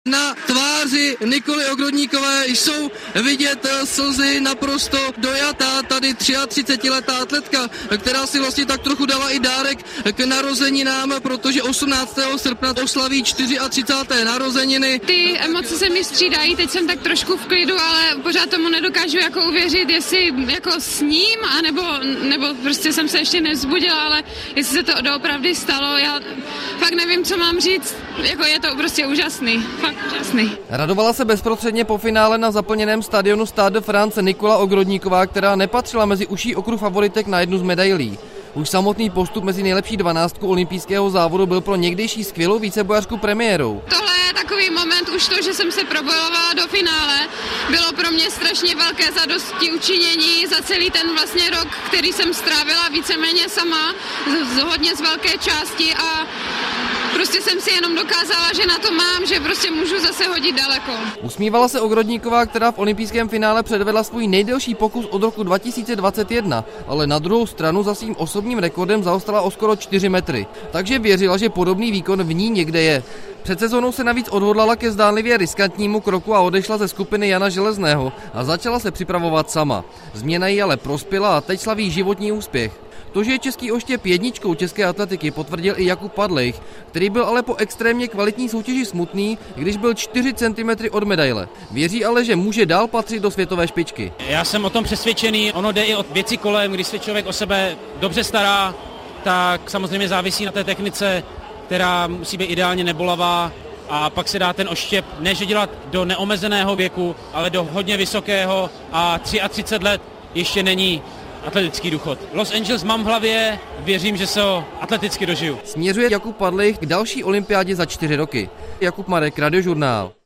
Na tváři Nikoly Ogrodníkové jsou vidět slzy, naprosto dojatá. Tady 33letá atletka, která si vlastně tak trochu dala i dárek k narozeninám, protože 18. srpna oslaví 34. narozeniny. Ty emoce se mi střídají, teď jsem tak trošku v klidu, ale pořád tomu nedokážu jako uvěřit, jestli jako sním, nebo prostě jsem se ještě nevzbudila, ale jestli se to doopravdy stalo, já fakt nevím, co mám říct, jako je to prostě úžasný. Úžasný. Radovala se bezprostředně po finále na zaplněném stadionu Stade de France Nikola Ogrodníková, která nepatřila mezi užší okruh favoritek na jednu z medailí. Už samotný postup mezi nejlepší 12 olympijského závodu byl pro někdejší skvělou vícebojařku premiérou. Tohle je takový moment, už to, že jsem se probojovala do finále, bylo pro mě strašně velké zadosti učinění za celý ten vlastně rok, který jsem strávila víceméně sama, hodně z velké části a prostě jsem si jenom dokázala, že na to mám, že prostě můžu zase hodit daleko. Usmívala se Ogrodníková, která v olympijském finále předvedla svůj nejdelší pokus od roku 2021, ale na druhou stranu za svým osobním rekordem zaostala o skoro 4 metry. Takže věřila, že podobný výkon v ní někde je. Před sezónou se navíc odhodlala ke zdánlivě riskantnímu kroku a odešla ze skupiny Jana Železného a začala se připravovat sama. Změna jí ale prospěla a teď slaví životní úspěch. To, že je český oštěp jedničkou české atletiky, potvrdil i Jakub Padlejch, který byl ale po extrémně kvalitní soutěži smutný, když byl 4 cm od medaile. Věří ale, že může dál patřit do světové špičky. Já jsem o tom přesvědčený, ono jde i o věci kolem, když se člověk o sebe dobře stará, tak samozřejmě závisí na té technice, která musí být ideálně nebolavá a pak se dá ten oštěp ne že dělat do neomezeného věku, ale do hodně vysokého a 33 let ještě není atletický důchod. Los Angeles mám v hlavě, věřím, že se ho atleticky dožiju. Směřuje Jakub Padlejch k další olympiádě za 4 roky. Jakub Marek, Radiožurnál.